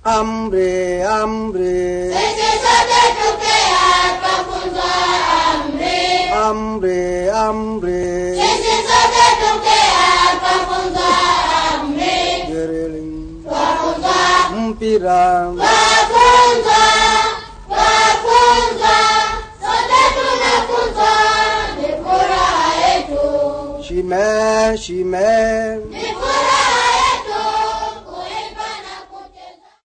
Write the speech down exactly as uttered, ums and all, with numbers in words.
Amri, amri. Sisi sote tukia twafunzwa amri. Amri, amri. Sisi sote tukia twafunzwa amri. Gereling. Twafunzwa. Mpira. Twafunzwa. Twafunzwa. Sote tunafunzwa. Ni furaha yetu. Shime, shime. Ni furaha